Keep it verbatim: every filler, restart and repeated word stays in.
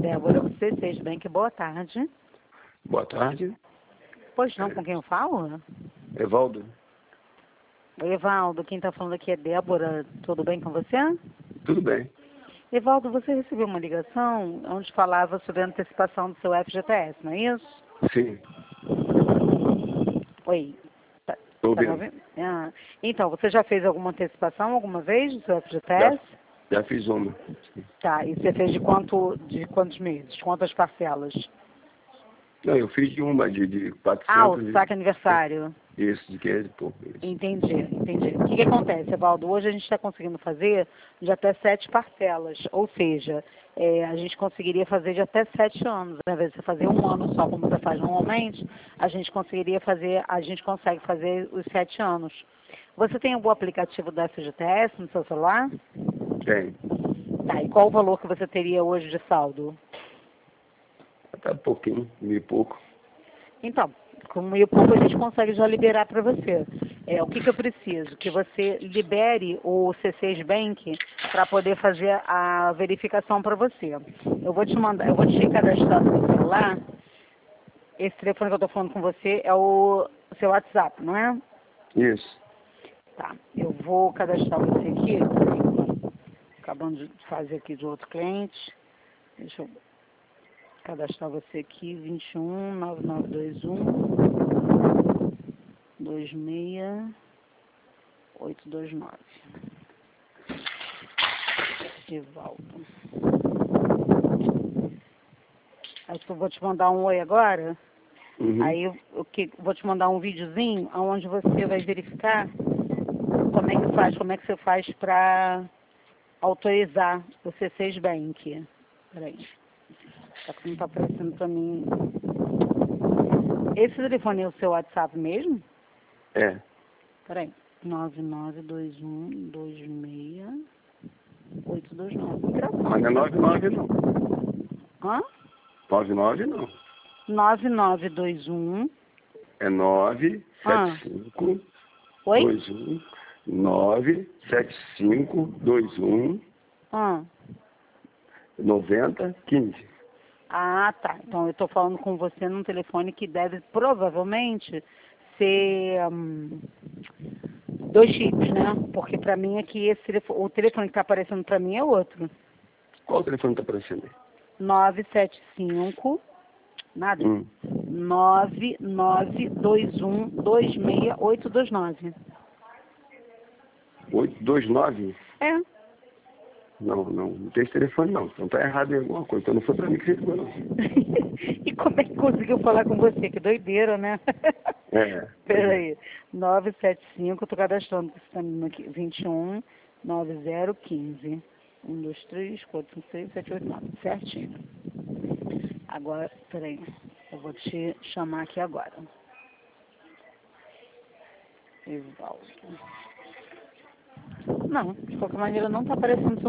Débora, o C seis Bank, boa tarde. Boa tarde. Pois não, com quem eu falo? Evaldo. Oi, Evaldo, quem está falando aqui é Débora, tudo bem com você? Tudo bem. Evaldo, você recebeu uma ligação onde falava sobre a antecipação do seu F G T S, não é isso? Sim. Oi. Tá, Estou tá me vendo. ouvindo? Ah, então, você já fez alguma antecipação alguma vez do seu F G T S? Já, já fiz uma. Tá, e você fez de, quanto, de quantos meses? Quantas parcelas? Não, eu fiz de uma de, de Ah, o quatrocentos. saque aniversário. Isso, de quinhentos e pouco. Isso. Entendi, entendi. O que, que acontece, Evaldo? Hoje a gente está conseguindo fazer de até sete parcelas, ou seja, é, a gente conseguiria fazer de até sete anos. Ao invés de você fazer um ano só, como você faz normalmente, a gente conseguiria fazer, a gente consegue fazer os sete anos. Você tem algum aplicativo da F G T S no seu celular? Tem. Tá, e qual o valor que você teria hoje de saldo? Tá pouquinho, mil e pouco. Então, com mil e pouco a gente consegue já liberar para você. É, o que, que eu preciso? Que você libere o C seis Bank para poder fazer a verificação para você. Eu vou te mandar, eu vou te cadastrar no seu celular. Esse telefone que eu estou falando com você é o seu WhatsApp, não é? Isso. Tá. Eu vou cadastrar você aqui. Acabando de fazer aqui de outro cliente. Deixa eu cadastrar você aqui, vinte e um, nove nove dois um, dois seis oito dois nove. Evaldo. Aí eu vou te mandar um oi agora. Uhum. Aí eu, eu que, vou te mandar um videozinho onde você vai verificar como é que faz, como é que você faz para autorizar o C seis Bank. Peraí. Só que não está aparecendo para mim. Esse telefone é o seu WhatsApp mesmo? É. Peraí. nove nove dois um, dois seis oito dois nove. Engraçado. Mas não é nove nove não. Hã? nove nove não. nove nove dois um. É nove Ah. sete cinco Oi? dois um nove sete cinco dois um Ah. noventa quinze. Ah, tá. Então eu estou falando com você num telefone que deve provavelmente ser hum, dois chips, né? Porque para mim aqui esse telefone, o telefone que está aparecendo para mim é outro. Qual o telefone está aparecendo aí? nove sete cinco, nada. Hum. nove nove dois um, dois seis oito dois nove. oito dois nove? É. Não, não, não tem esse telefone não. Então tá errado em alguma coisa. Então não foi pra mim que você ligou, não. E como é que conseguiu falar com você? Que doideira, né? É. Peraí. nove sete cinco, tô cadastrando esse caminho aqui. vinte e um, nove zero quinze. um, dois, três, quatro, cinco, seis, sete, oito, nove. Certinho. Agora, peraí. Eu vou te chamar aqui agora. Evaldo. Não, de qualquer maneira não tá aparecendo seu